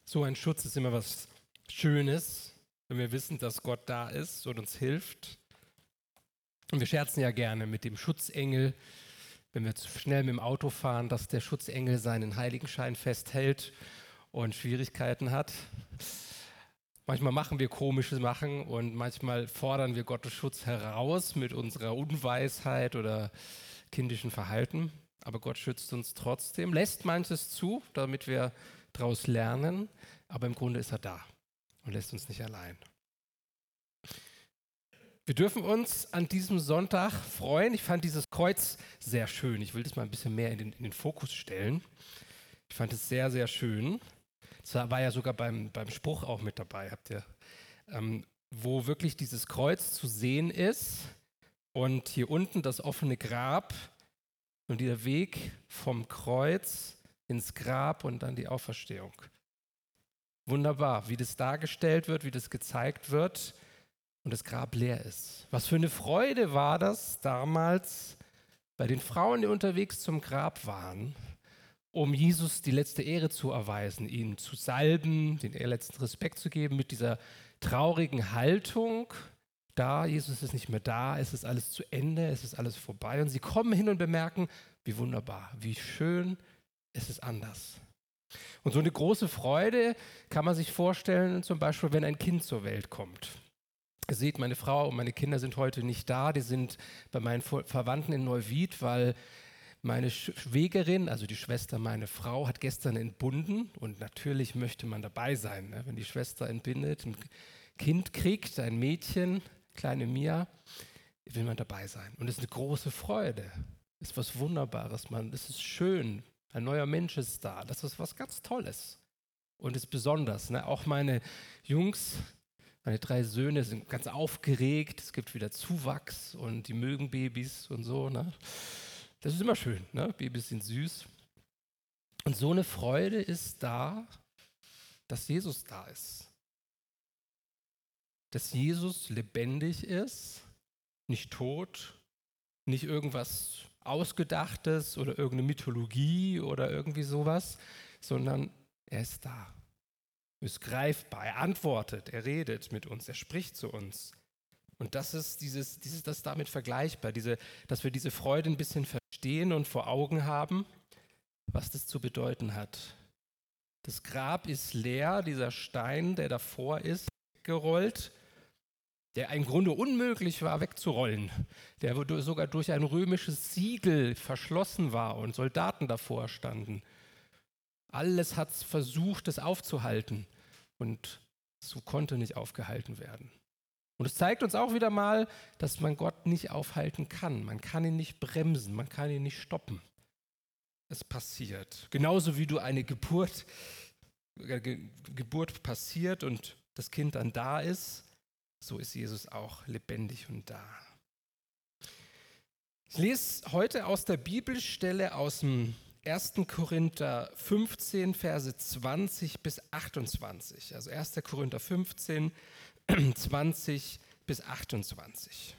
So ein Schutz ist immer was Schönes, wenn wir wissen, dass Gott da ist und uns hilft. Und wir scherzen ja gerne mit dem Schutzengel, wenn wir zu schnell mit dem Auto fahren, dass der Schutzengel seinen Heiligenschein festhält und Schwierigkeiten hat. Manchmal machen wir komische Sachen und manchmal fordern wir Gottes Schutz heraus mit unserer Unweisheit oder kindischen Verhalten. Aber Gott schützt uns trotzdem, lässt manches zu, damit wir daraus lernen. Aber im Grunde ist er da und lässt uns nicht allein. Wir dürfen uns an diesem Sonntag freuen. Ich fand dieses Kreuz sehr schön. Ich will das mal ein bisschen mehr in den Fokus stellen. Ich fand es sehr, sehr schön. Das war ja sogar beim Spruch auch mit dabei, habt ihr, wo wirklich dieses Kreuz zu sehen ist und hier unten das offene Grab und dieser Weg vom Kreuz ins Grab und dann die Auferstehung. Wunderbar, wie das dargestellt wird, wie das gezeigt wird und das Grab leer ist. Was für eine Freude war das damals bei den Frauen, die unterwegs zum Grab waren, um Jesus die letzte Ehre zu erweisen, ihn zu salben, den letzten Respekt zu geben mit dieser traurigen Haltung. Da, Jesus ist nicht mehr da, es ist alles zu Ende, es ist alles vorbei. Und sie kommen hin und bemerken, wie wunderbar, wie schön, es ist anders. Und so eine große Freude kann man sich vorstellen, zum Beispiel, wenn ein Kind zur Welt kommt. Ihr seht, meine Frau und meine Kinder sind heute nicht da, die sind bei meinen Verwandten in Neuwied, weil meine Schwägerin, also die Schwester meiner Frau, hat gestern entbunden und natürlich möchte man dabei sein, ne? Wenn die Schwester entbindet, ein Kind kriegt, ein Mädchen, kleine Mia, will man dabei sein. Und es ist eine große Freude, es ist was Wunderbares, es ist schön, ein neuer Mensch ist da, das ist was ganz Tolles und ist besonders. Ne? Auch meine Jungs, meine 3 Söhne sind ganz aufgeregt, es gibt wieder Zuwachs und die mögen Babys und so, ne? Das ist immer schön, ne? Babys sind süß. Und so eine Freude ist da, dass Jesus da ist. Dass Jesus lebendig ist, nicht tot, nicht irgendwas Ausgedachtes oder irgendeine Mythologie oder irgendwie sowas, sondern er ist da. Er ist greifbar, er antwortet, er redet mit uns, er spricht zu uns. Und das ist das damit vergleichbar, dass wir diese Freude ein bisschen verstehen und vor Augen haben, was das zu bedeuten hat. Das Grab ist leer, dieser Stein, der davor ist, gerollt, der im Grunde unmöglich war wegzurollen, der sogar durch ein römisches Siegel verschlossen war und Soldaten davor standen. Alles hat versucht, es aufzuhalten und so konnte nicht aufgehalten werden. Und es zeigt uns auch wieder mal, dass man Gott nicht aufhalten kann. Man kann ihn nicht bremsen, man kann ihn nicht stoppen. Es passiert. Genauso wie du eine Geburt passiert und das Kind dann da ist, so ist Jesus auch lebendig und da. Ich lese heute aus der Bibelstelle aus dem 1. Korinther 15, Verse 20 bis 28. Also 1. Korinther 15, 20 bis 28.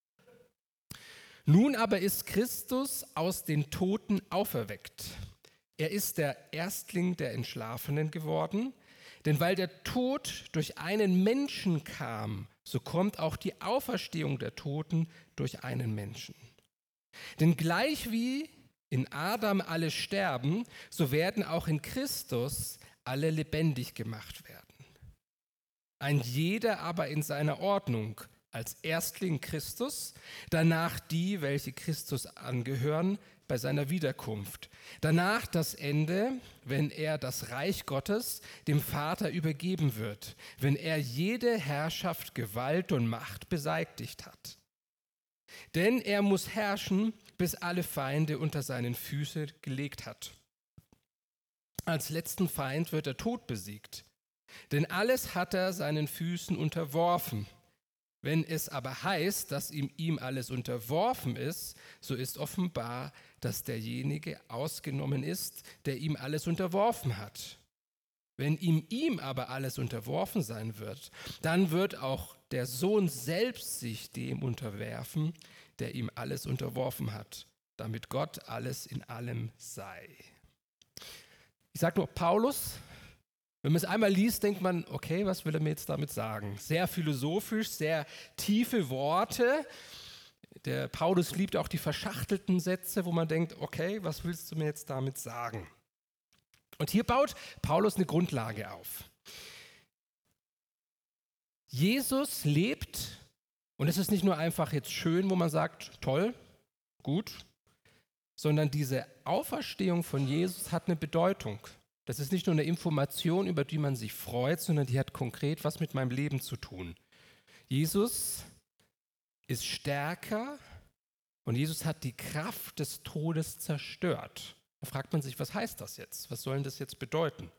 Nun aber ist Christus aus den Toten auferweckt. Er ist der Erstling der Entschlafenen geworden, denn weil der Tod durch einen Menschen kam, so kommt auch die Auferstehung der Toten durch einen Menschen. Denn gleich wie in Adam alle sterben, so werden auch in Christus alle lebendig gemacht werden. Ein jeder aber in seiner Ordnung, als Erstling Christus, danach die, welche Christus angehören, bei seiner Wiederkunft. Danach das Ende, wenn er das Reich Gottes dem Vater übergeben wird, wenn er jede Herrschaft, Gewalt und Macht beseitigt hat. Denn er muss herrschen, bis alle Feinde unter seinen Füße gelegt hat. Als letzten Feind wird der Tod besiegt. Denn alles hat er seinen Füßen unterworfen. Wenn es aber heißt, dass ihm alles unterworfen ist, so ist offenbar, dass derjenige ausgenommen ist, der ihm alles unterworfen hat. Wenn ihm aber alles unterworfen sein wird, dann wird auch der Sohn selbst sich dem unterwerfen, der ihm alles unterworfen hat, damit Gott alles in allem sei. Ich sage nur Paulus. Wenn man es einmal liest, denkt man, okay, was will er mir jetzt damit sagen? Sehr philosophisch, sehr tiefe Worte. Der Paulus liebt auch die verschachtelten Sätze, wo man denkt, okay, was willst du mir jetzt damit sagen? Und hier baut Paulus eine Grundlage auf. Jesus lebt, und es ist nicht nur einfach jetzt schön, wo man sagt, toll, gut, sondern diese Auferstehung von Jesus hat eine Bedeutung. Das ist nicht nur eine Information, über die man sich freut, sondern die hat konkret was mit meinem Leben zu tun. Jesus ist stärker und Jesus hat die Kraft des Todes zerstört. Da fragt man sich, was heißt das jetzt? Was soll denn das jetzt bedeuten?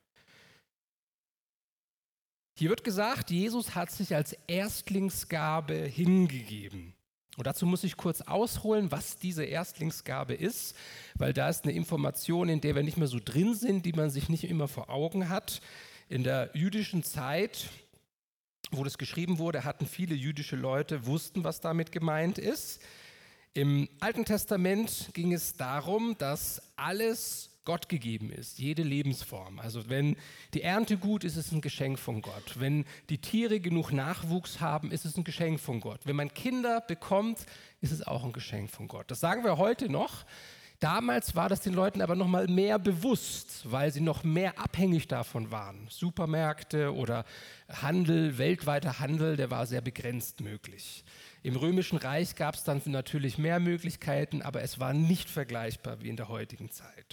Hier wird gesagt, Jesus hat sich als Erstlingsgabe hingegeben. Und dazu muss ich kurz ausholen, was diese Erstlingsgabe ist, weil da ist eine Information, in der wir nicht mehr so drin sind, die man sich nicht immer vor Augen hat. In der jüdischen Zeit, wo das geschrieben wurde, hatten viele jüdische Leute, wussten, was damit gemeint ist. Im Alten Testament ging es darum, dass alles Gott gegeben ist, jede Lebensform. Also wenn die Ernte gut ist, ist es ein Geschenk von Gott. Wenn die Tiere genug Nachwuchs haben, ist es ein Geschenk von Gott. Wenn man Kinder bekommt, ist es auch ein Geschenk von Gott. Das sagen wir heute noch. Damals war das den Leuten aber noch mal mehr bewusst, weil sie noch mehr abhängig davon waren. Supermärkte oder Handel, weltweiter Handel, der war sehr begrenzt möglich. Im Römischen Reich gab es dann natürlich mehr Möglichkeiten, aber es war nicht vergleichbar wie in der heutigen Zeit.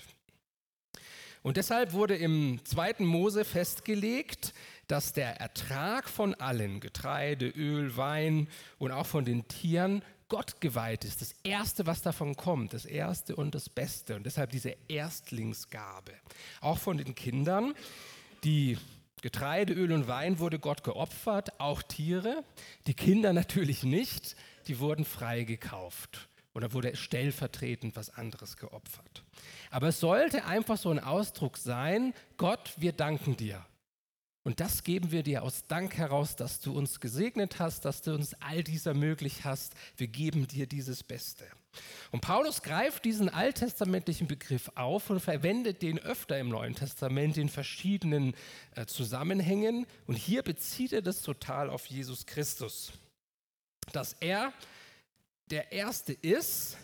Und deshalb wurde im 2. Mose festgelegt, dass der Ertrag von allen, Getreide, Öl, Wein und auch von den Tieren, Gott geweiht ist. Das Erste, was davon kommt, das Erste und das Beste. Und deshalb diese Erstlingsgabe. Auch von den Kindern, die Getreide, Öl und Wein wurde Gott geopfert, auch Tiere. Die Kinder natürlich nicht, die wurden frei gekauft. Oder wurde stellvertretend was anderes geopfert. Aber es sollte einfach so ein Ausdruck sein, Gott, wir danken dir. Und das geben wir dir aus Dank heraus, dass du uns gesegnet hast, dass du uns all dies ermöglicht hast. Wir geben dir dieses Beste. Und Paulus greift diesen alttestamentlichen Begriff auf und verwendet den öfter im Neuen Testament in verschiedenen Zusammenhängen. Und hier bezieht er das total auf Jesus Christus. Dass er der Erste ist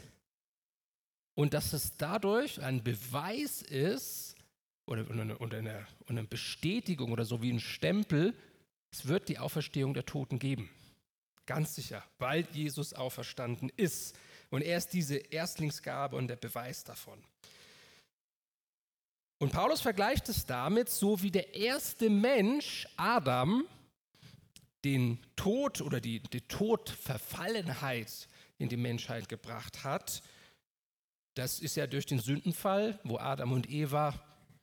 und dass es dadurch ein Beweis ist oder eine Bestätigung oder so wie ein Stempel, es wird die Auferstehung der Toten geben. Ganz sicher, weil Jesus auferstanden ist. Und er ist diese Erstlingsgabe und der Beweis davon. Und Paulus vergleicht es damit, so wie der erste Mensch, Adam, den Tod oder die Todverfallenheit in die Menschheit gebracht hat. Das ist ja durch den Sündenfall, wo Adam und Eva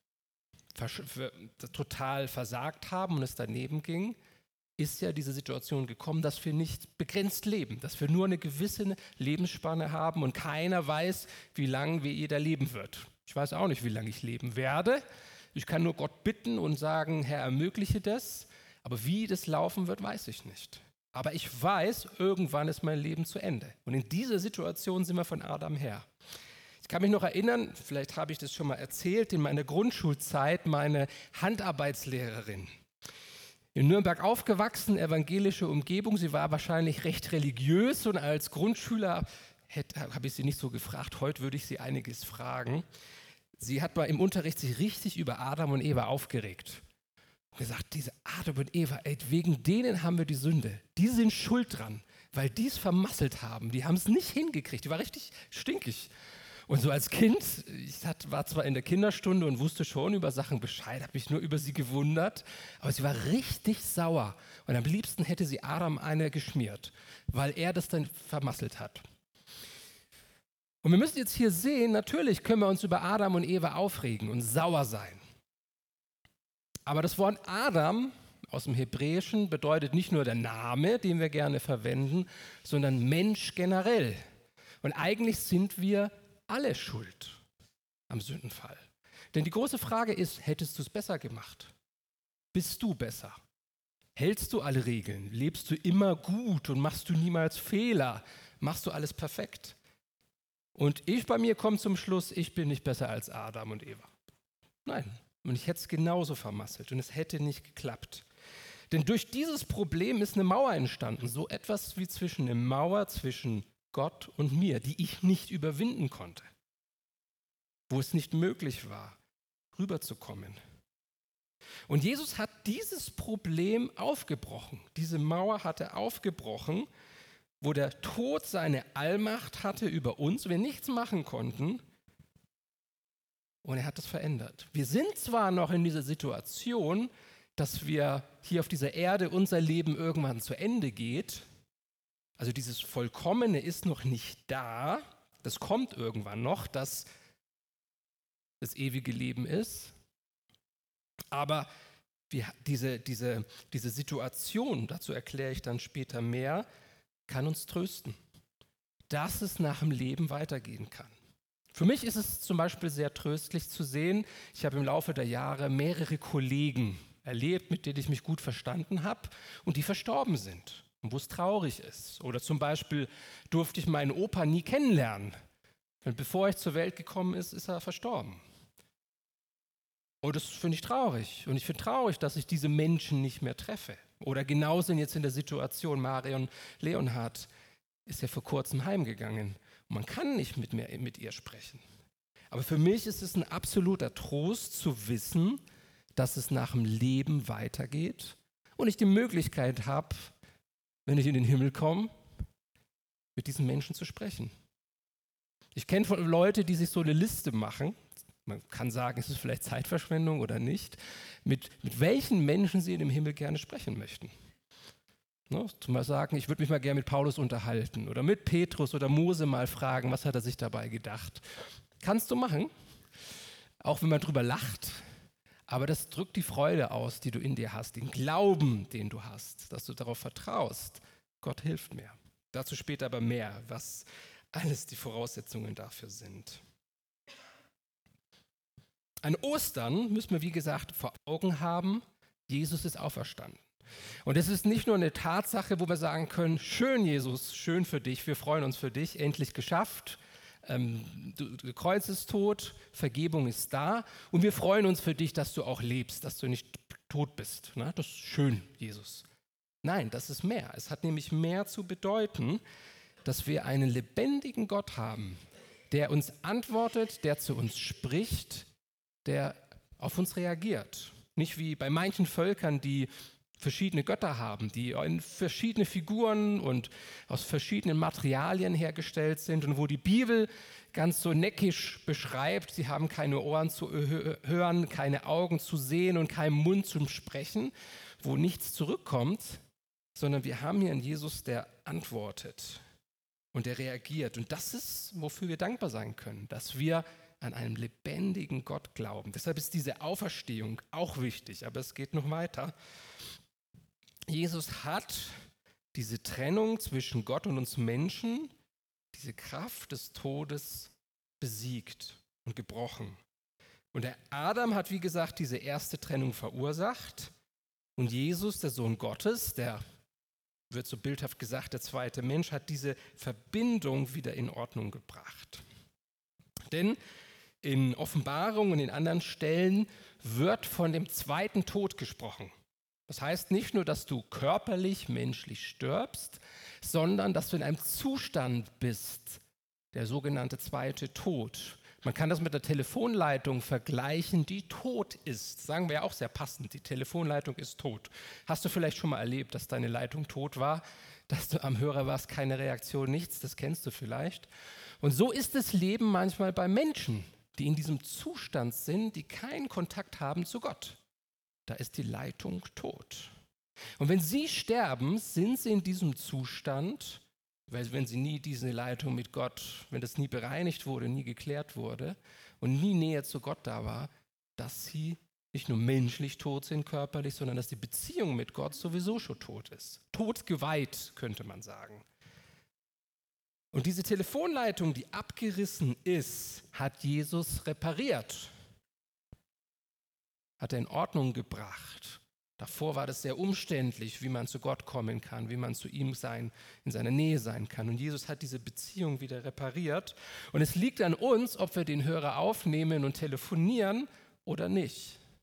total versagt haben und es daneben ging, ist ja diese Situation gekommen, dass wir nicht begrenzt leben, dass wir nur eine gewisse Lebensspanne haben und keiner weiß, wie lange jeder leben wird. Ich weiß auch nicht, wie lange ich leben werde. Ich kann nur Gott bitten und sagen, Herr, ermögliche das, aber wie das laufen wird, weiß ich nicht. Aber ich weiß, irgendwann ist mein Leben zu Ende. Und in dieser Situation sind wir von Adam her. Ich kann mich noch erinnern, vielleicht habe ich das schon mal erzählt, in meiner Grundschulzeit meine Handarbeitslehrerin. In Nürnberg aufgewachsen, evangelische Umgebung. Sie war wahrscheinlich recht religiös und als Grundschüler habe ich sie nicht so gefragt. Heute würde ich sie einiges fragen. Sie hat mal im Unterricht sich richtig über Adam und Eva aufgeregt. Gesagt, diese Adam und Eva, wegen denen haben wir die Sünde. Die sind schuld dran, weil die es vermasselt haben. Die haben es nicht hingekriegt. Die war richtig stinkig. Und so als Kind, war zwar in der Kinderstunde und wusste schon über Sachen Bescheid, habe mich nur über sie gewundert, aber sie war richtig sauer. Und am liebsten hätte sie Adam eine geschmiert, weil er das dann vermasselt hat. Und wir müssen jetzt hier sehen, natürlich können wir uns über Adam und Eva aufregen und sauer sein. Aber das Wort Adam aus dem Hebräischen bedeutet nicht nur der Name, den wir gerne verwenden, sondern Mensch generell. Und eigentlich sind wir alle schuld am Sündenfall. Denn die große Frage ist, hättest du es besser gemacht? Bist du besser? Hältst du alle Regeln? Lebst du immer gut und machst du niemals Fehler? Machst du alles perfekt? Und bei mir komme zum Schluss, ich bin nicht besser als Adam und Eva. Nein, Und ich hätte es genauso vermasselt und es hätte nicht geklappt. Denn durch dieses Problem ist eine Mauer entstanden, so etwas wie eine Mauer zwischen Gott und mir, die ich nicht überwinden konnte, wo es nicht möglich war, rüberzukommen. Und Jesus hat dieses Problem aufgebrochen. Diese Mauer hat er aufgebrochen, wo der Tod seine Allmacht hatte über uns, wir nichts machen konnten. Und er hat das verändert. Wir sind zwar noch in dieser Situation, dass wir hier auf dieser Erde unser Leben irgendwann zu Ende geht. Also dieses Vollkommene ist noch nicht da. Das kommt irgendwann noch, dass das ewige Leben ist. Aber diese Situation, dazu erkläre ich dann später mehr, kann uns trösten, dass es nach dem Leben weitergehen kann. Für mich ist es zum Beispiel sehr tröstlich zu sehen, ich habe im Laufe der Jahre mehrere Kollegen erlebt, mit denen ich mich gut verstanden habe und die verstorben sind und wo es traurig ist. Oder zum Beispiel durfte ich meinen Opa nie kennenlernen. Und bevor ich zur Welt gekommen ist er verstorben. Und das finde ich traurig. Und ich finde traurig, dass ich diese Menschen nicht mehr treffe. Oder genauso jetzt in der Situation, Marion Leonhardt ist ja vor kurzem heimgegangen. Und man kann nicht mit ihr sprechen. Aber für mich ist es ein absoluter Trost zu wissen, dass es nach dem Leben weitergeht und ich die Möglichkeit habe, wenn ich in den Himmel komme, mit diesen Menschen zu sprechen. Ich kenne von Leuten, die sich so eine Liste machen, man kann sagen, ist es vielleicht Zeitverschwendung oder nicht, mit welchen Menschen sie in dem Himmel gerne sprechen möchten. Ne, zum Beispiel sagen, ich würde mich mal gerne mit Paulus unterhalten oder mit Petrus oder Mose mal fragen, was hat er sich dabei gedacht. Kannst du machen, auch wenn man drüber lacht, aber das drückt die Freude aus, die du in dir hast, den Glauben, den du hast, dass du darauf vertraust, Gott hilft mir. Dazu später aber mehr, was alles die Voraussetzungen dafür sind. An Ostern müssen wir, wie gesagt, vor Augen haben, Jesus ist auferstanden. Und es ist nicht nur eine Tatsache, wo wir sagen können, schön Jesus, schön für dich, wir freuen uns für dich, endlich geschafft. Du Kreuz ist tot, Vergebung ist da und wir freuen uns für dich, dass du auch lebst, dass du nicht tot bist. Na, das ist schön, Jesus. Nein, das ist mehr. Es hat nämlich mehr zu bedeuten, dass wir einen lebendigen Gott haben, der uns antwortet, der zu uns spricht, der auf uns reagiert. Nicht wie bei manchen Völkern, die verschiedene Götter haben, die in verschiedene Figuren und aus verschiedenen Materialien hergestellt sind und wo die Bibel ganz so neckisch beschreibt, sie haben keine Ohren zu hören, keine Augen zu sehen und keinen Mund zum Sprechen, wo nichts zurückkommt, sondern wir haben hier einen Jesus, der antwortet und der reagiert. Und das ist, wofür wir dankbar sein können, dass wir an einen lebendigen Gott glauben. Deshalb ist diese Auferstehung auch wichtig, aber es geht noch weiter. Jesus hat diese Trennung zwischen Gott und uns Menschen, diese Kraft des Todes besiegt und gebrochen. Und der Adam hat, wie gesagt, diese erste Trennung verursacht. Und Jesus, der Sohn Gottes, der wird so bildhaft gesagt, der zweite Mensch, hat diese Verbindung wieder in Ordnung gebracht. Denn in Offenbarung und in anderen Stellen wird von dem zweiten Tod gesprochen. Das heißt nicht nur, dass du körperlich, menschlich stirbst, sondern dass du in einem Zustand bist, der sogenannte zweite Tod. Man kann das mit der Telefonleitung vergleichen, die tot ist. Sagen wir ja auch sehr passend, die Telefonleitung ist tot. Hast du vielleicht schon mal erlebt, dass deine Leitung tot war, dass du am Hörer warst, keine Reaktion, nichts, das kennst du vielleicht. Und so ist das Leben manchmal bei Menschen, die in diesem Zustand sind, die keinen Kontakt haben zu Gott. Da ist die Leitung tot. Und wenn sie sterben, sind sie in diesem Zustand, weil wenn sie nie diese Leitung mit Gott, wenn das nie bereinigt wurde, nie geklärt wurde und nie näher zu Gott da war, dass sie nicht nur menschlich tot sind, körperlich, sondern dass die Beziehung mit Gott sowieso schon tot ist. Todgeweiht, könnte man sagen. Und diese Telefonleitung, die abgerissen ist, hat Jesus repariert. Hat er in Ordnung gebracht. Davor war das sehr umständlich, wie man zu Gott kommen kann, wie man zu ihm in seiner Nähe sein kann. Und Jesus hat diese Beziehung wieder repariert. Und es liegt an uns, ob wir den Hörer aufnehmen und telefonieren oder nicht.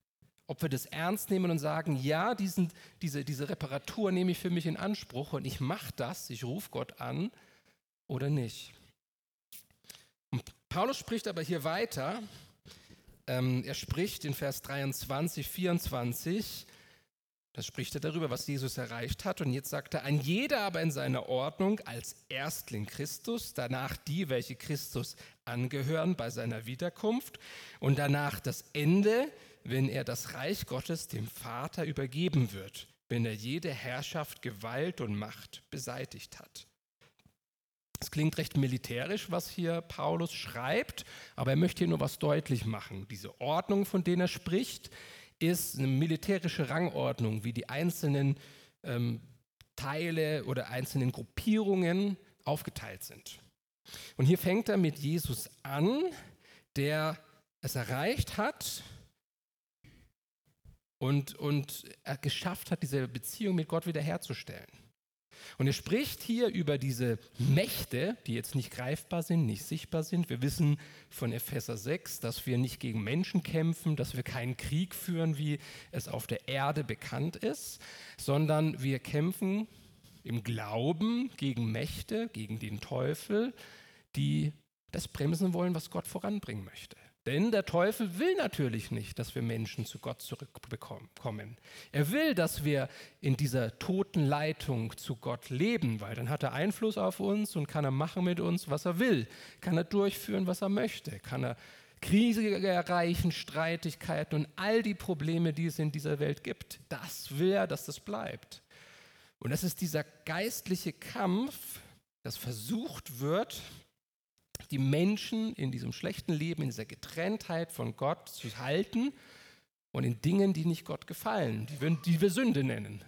ob wir das ernst nehmen und sagen, ja, diese Reparatur nehme ich für mich in Anspruch und ich mache das, ich rufe Gott an oder nicht. Und Paulus spricht aber hier weiter. Er spricht in Vers 23, 24, da spricht er darüber, was Jesus erreicht hat. Und jetzt sagt er, ein jeder aber in seiner Ordnung als Erstling Christus, danach die, welche Christus angehören bei seiner Wiederkunft und danach das Ende, wenn er das Reich Gottes dem Vater übergeben wird, wenn er jede Herrschaft, Gewalt und Macht beseitigt hat. Es klingt recht militärisch, was hier Paulus schreibt, aber er möchte hier nur was deutlich machen. Diese Ordnung, von der er spricht, ist eine militärische Rangordnung, wie die einzelnen Teile oder einzelnen Gruppierungen aufgeteilt sind. Und hier fängt er mit Jesus an, der es erreicht hat und er geschafft hat, diese Beziehung mit Gott wiederherzustellen. Und er spricht hier über diese Mächte, die jetzt nicht greifbar sind, nicht sichtbar sind. Wir wissen von Epheser 6, dass wir nicht gegen Menschen kämpfen, dass wir keinen Krieg führen, wie es auf der Erde bekannt ist, sondern wir kämpfen im Glauben gegen Mächte, gegen den Teufel, die das bremsen wollen, was Gott voranbringen möchte. Denn der Teufel will natürlich nicht, dass wir Menschen zu Gott zurückkommen. Er will, dass wir in dieser toten Leitung zu Gott leben, weil dann hat er Einfluss auf uns und kann er machen mit uns, was er will. Kann er durchführen, was er möchte. Kann er Kriege erreichen, Streitigkeiten und all die Probleme, die es in dieser Welt gibt. Das will er, dass das bleibt. Und das ist dieser geistliche Kampf, das versucht wird, die Menschen in diesem schlechten Leben, in dieser Getrenntheit von Gott zu halten und in Dingen, die nicht Gott gefallen, die wir Sünde nennen.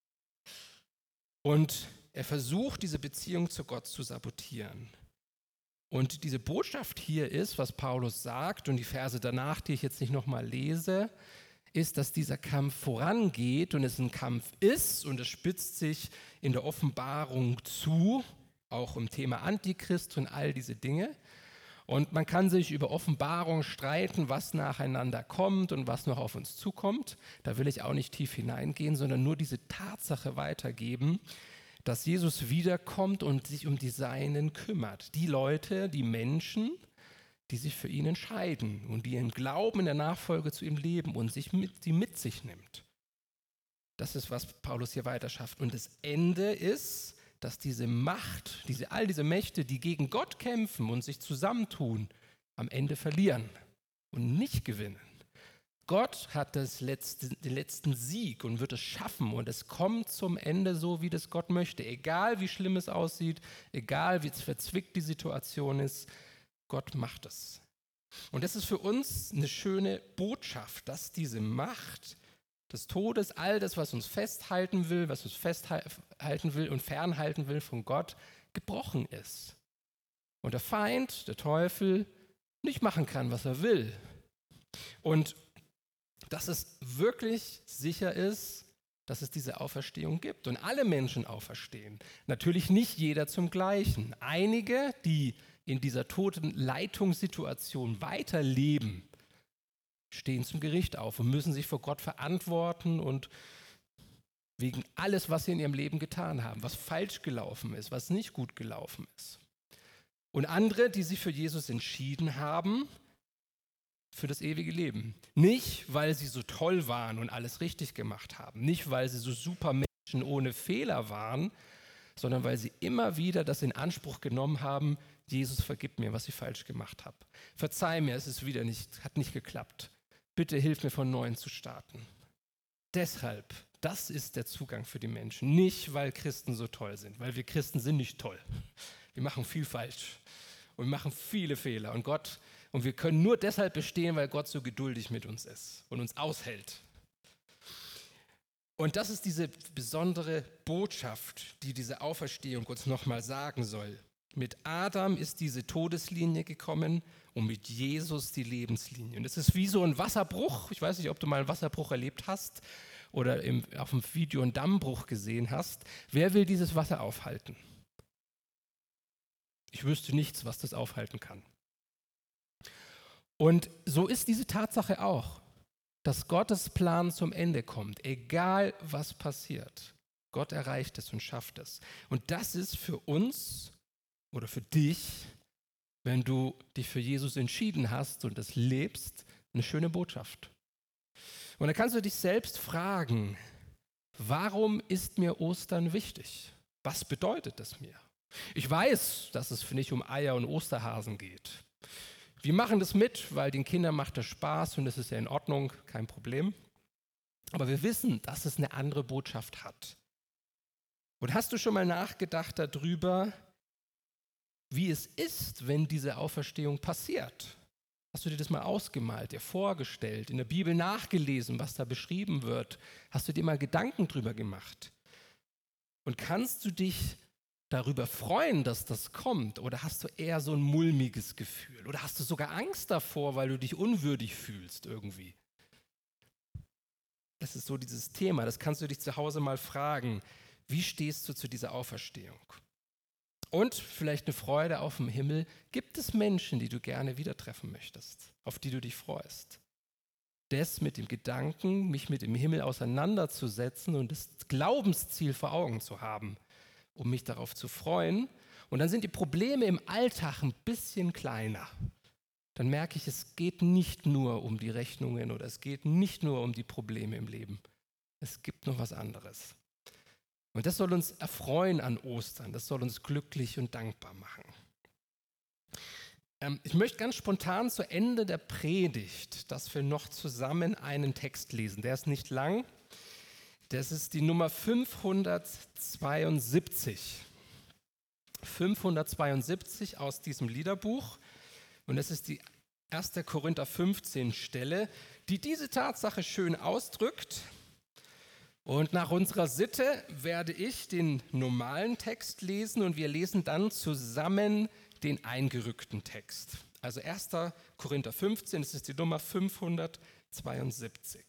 Und er versucht, diese Beziehung zu Gott zu sabotieren. Und diese Botschaft hier ist, was Paulus sagt, und die Verse danach, die ich jetzt nicht nochmal lese, ist, dass dieser Kampf vorangeht und es ein Kampf ist und es spitzt sich in der Offenbarung zu, auch im Thema Antichrist und all diese Dinge. Und man kann sich über Offenbarung streiten, was nacheinander kommt und was noch auf uns zukommt. Da will ich auch nicht tief hineingehen, sondern nur diese Tatsache weitergeben, dass Jesus wiederkommt und sich um die Seinen kümmert. Die Leute, die Menschen, die sich für ihn entscheiden und die im Glauben, in der Nachfolge zu ihm leben und sie mit sich nimmt. Das ist, was Paulus hier weiter schafft. Und das Ende ist, dass diese Macht, all diese Mächte, die gegen Gott kämpfen und sich zusammentun, am Ende verlieren und nicht gewinnen. Gott hat den letzten Sieg und wird es schaffen und es kommt zum Ende so, wie das Gott möchte. Egal wie schlimm es aussieht, egal wie verzwickt die Situation ist, Gott macht es. Und das ist für uns eine schöne Botschaft, dass diese Macht des Todes, all das, was uns festhalten will, und fernhalten will von Gott, gebrochen ist. Und der Feind, der Teufel, nicht machen kann, was er will. Und dass es wirklich sicher ist, dass es diese Auferstehung gibt und alle Menschen auferstehen. Natürlich nicht jeder zum Gleichen. Einige, die in dieser toten Leitungssituation weiterleben, stehen zum Gericht auf und müssen sich vor Gott verantworten und wegen alles, was sie in ihrem Leben getan haben, was falsch gelaufen ist, was nicht gut gelaufen ist. Und andere, die sich für Jesus entschieden haben, für das ewige Leben. Nicht, weil sie so toll waren und alles richtig gemacht haben, nicht, weil sie so super Menschen ohne Fehler waren, sondern weil sie immer wieder das in Anspruch genommen haben, Jesus, vergib mir, was ich falsch gemacht habe. Verzeih mir, hat nicht geklappt. Bitte hilf mir von Neuem zu starten. Deshalb, das ist der Zugang für die Menschen. Nicht, weil Christen so toll sind, weil wir Christen sind nicht toll. Wir machen viel falsch und machen viele Fehler. Und wir können nur deshalb bestehen, weil Gott so geduldig mit uns ist und uns aushält. Und das ist diese besondere Botschaft, die diese Auferstehung uns nochmal sagen soll. Mit Adam ist diese Todeslinie gekommen und mit Jesus die Lebenslinie. Und es ist wie so ein Wasserbruch. Ich weiß nicht, ob du mal einen Wasserbruch erlebt hast oder auf dem Video einen Dammbruch gesehen hast. Wer will dieses Wasser aufhalten? Ich wüsste nichts, was das aufhalten kann. Und so ist diese Tatsache auch. dass Gottes Plan zum Ende kommt, egal was passiert. Gott erreicht es und schafft es. Und das ist für uns oder für dich, wenn du dich für Jesus entschieden hast und es lebst, eine schöne Botschaft. Und dann kannst du dich selbst fragen, warum ist mir Ostern wichtig? Was bedeutet es mir? Ich weiß, dass es nicht um Eier und Osterhasen geht. Wir machen das mit, weil den Kindern macht das Spaß und das ist ja in Ordnung, kein Problem. Aber wir wissen, dass es eine andere Botschaft hat. Und hast du schon mal nachgedacht darüber, wie es ist, wenn diese Auferstehung passiert? Hast du dir das mal ausgemalt, dir vorgestellt, in der Bibel nachgelesen, was da beschrieben wird? Hast du dir mal Gedanken drüber gemacht? Und kannst du dich darüber freuen, dass das kommt? Oder hast du eher so ein mulmiges Gefühl? Oder hast du sogar Angst davor, weil du dich unwürdig fühlst irgendwie? Das ist so dieses Thema, das kannst du dich zu Hause mal fragen. Wie stehst du zu dieser Auferstehung? Und vielleicht eine Freude auf dem Himmel. Gibt es Menschen, die du gerne wieder treffen möchtest, auf die du dich freust? Das mit dem Gedanken, mich mit dem Himmel auseinanderzusetzen und das Glaubensziel vor Augen zu haben, um mich darauf zu freuen. Und dann sind die Probleme im Alltag ein bisschen kleiner. Dann merke ich, es geht nicht nur um die Rechnungen oder es geht nicht nur um die Probleme im Leben. Es gibt noch was anderes. Und das soll uns erfreuen an Ostern. Das soll uns glücklich und dankbar machen. Ich möchte ganz spontan zu Ende der Predigt, dass wir noch zusammen einen Text lesen. Der ist nicht lang. Das ist die Nummer 572. 572 aus diesem Liederbuch. Und das ist die 1. Korinther 15 Stelle, die diese Tatsache schön ausdrückt. Und nach unserer Sitte werde ich den normalen Text lesen und wir lesen dann zusammen den eingerückten Text. Also 1. Korinther 15, das ist die Nummer 572.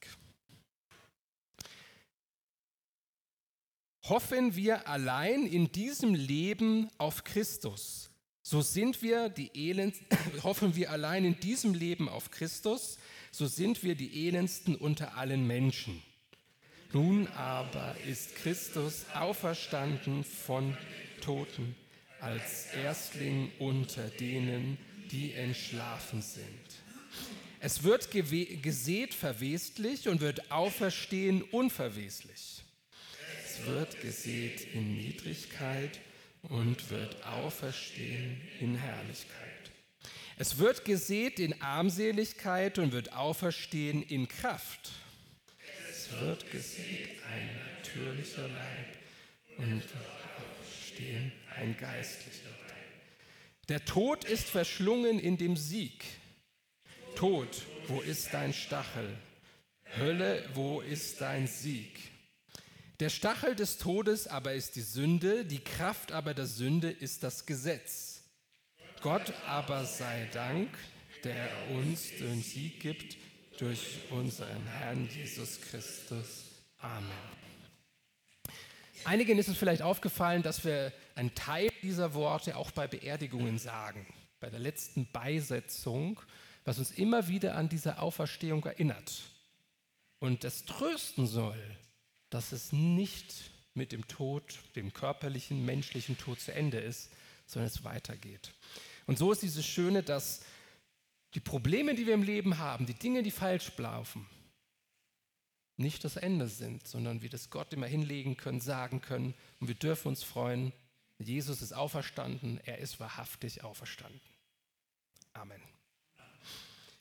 Hoffen wir allein in diesem Leben auf Christus, so sind wir hoffen wir allein in diesem Leben auf Christus, so sind wir die elendsten unter allen Menschen. Nun aber ist Christus auferstanden von Toten als Erstling unter denen, die entschlafen sind. Es wird gesät verweslich und wird auferstehen unverweslich. Es wird gesät in Niedrigkeit und wird auferstehen in Herrlichkeit. Es wird gesät in Armseligkeit und wird auferstehen in Kraft. Es wird gesät ein natürlicher Leib und wird auferstehen ein geistlicher Leib. Der Tod ist verschlungen in dem Sieg. Tod, wo ist dein Stachel? Hölle, wo ist dein Sieg? Der Stachel des Todes aber ist die Sünde, die Kraft aber der Sünde ist das Gesetz. Gott aber sei Dank, der uns den Sieg gibt durch unseren Herrn Jesus Christus. Amen. Einigen ist es vielleicht aufgefallen, dass wir einen Teil dieser Worte auch bei Beerdigungen sagen, bei der letzten Beisetzung, was uns immer wieder an diese Auferstehung erinnert und es trösten soll, dass es nicht mit dem Tod, dem körperlichen, menschlichen Tod zu Ende ist, sondern es weitergeht. Und so ist dieses Schöne, dass die Probleme, die wir im Leben haben, die Dinge, die falsch laufen, nicht das Ende sind, sondern wir das Gott immer hinlegen können, sagen können und wir dürfen uns freuen, Jesus ist auferstanden, er ist wahrhaftig auferstanden. Amen.